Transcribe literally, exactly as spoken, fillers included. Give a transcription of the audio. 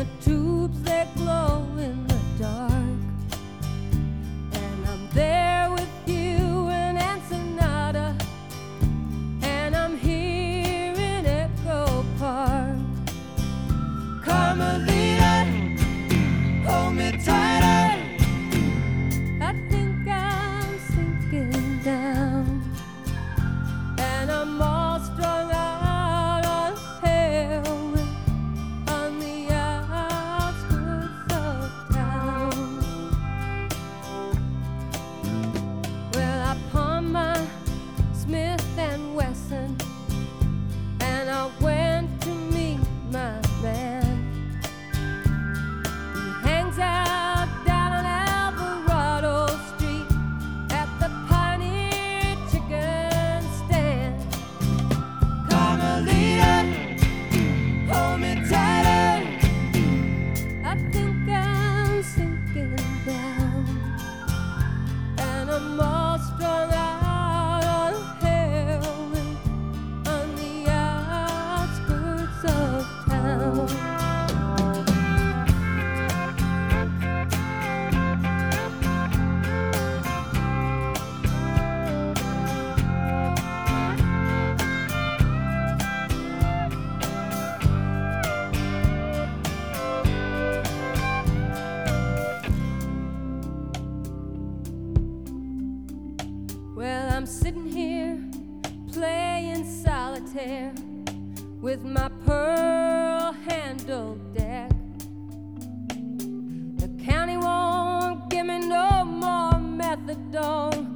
tubes, they glow in the dark. And I'm there with you in Ensenada, and I'm here in Echo Park. Carmelita, hold me tighter. I think I'm sinking down, and I'm all strung out on heroin on the outskirts of town. Well, I pawned my Smith and Wesson, and I went to meet my man. He hangs out down on Alvarado Street at the Pioneer Chicken Stand. Carmelita, hold me tighter. I think I'm sinking down, and I'm all strung out on heroin on the outskirts of town. Well, I'm sitting here playing solitaire with my pearl-handled deck. The county won't give me no more methadone,